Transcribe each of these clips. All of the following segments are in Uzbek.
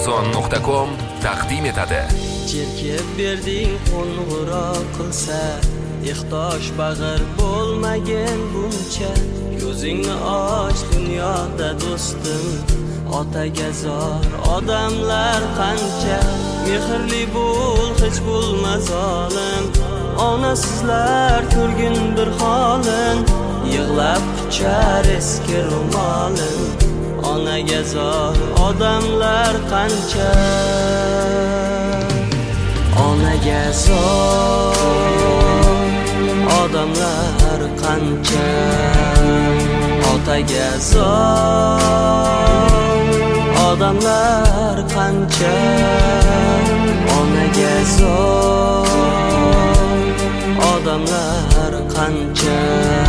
Arzon.com taqdim etadi. Jerkib berding qo'ng'iroq qilsa, ehtiyoj bag'ir bo'lmagan buncha. Ko'zingni och dunyoda do'stim, otaga zor odamlar qancha. Mehrli bo'l, hech bo'lma zolim, onasizlar ko'rgin bir holim. Yig'lab quchar eski ro'molim, onaga zor odamlar qancha. Onaga zor odamlar qancha. Otaga zor odamlar qancha. Onaga zor odamlar qancha.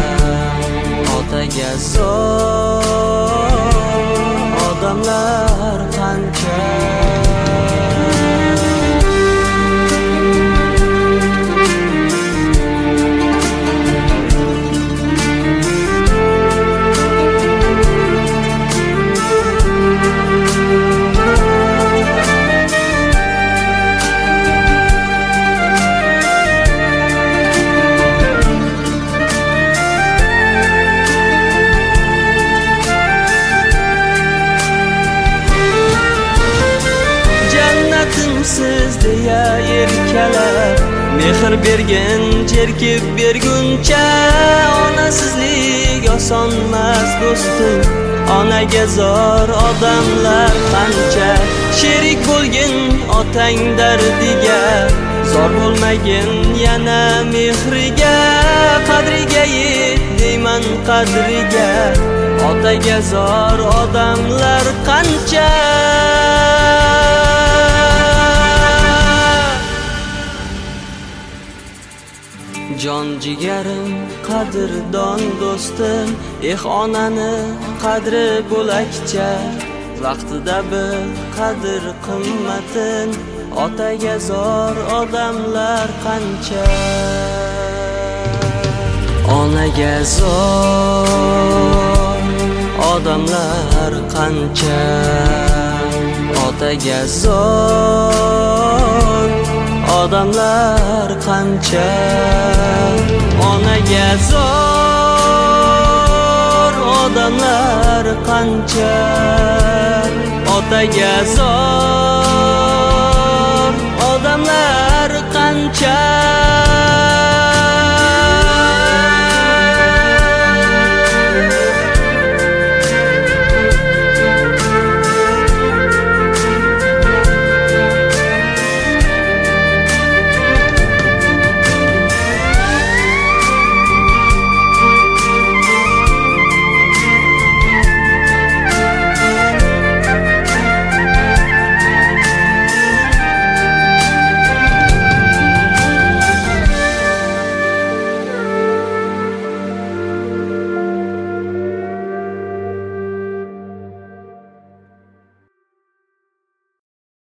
Otaga zor odamlar qancha. Siz deya erkalar, mehr bergan jerkib berguncha. Onasizlik osonmas do'stim, onaga zor odamlar qancha. Sherik bo'lgin otang dardiga, zor bo'lmagin yana mehriga. Qadriga yet deyman qadriga, otaga zor odamlar qancha. Jon jigarim qadrdon do'stim, onani qadri bo'lakcha. Vaqtida bil qadr qimmatin, otaga zor odamlar qancha. Onaga zor odamlar qancha. Otaga zor odamlar qancha. Onaga zor odamlar qancha. Otaga zor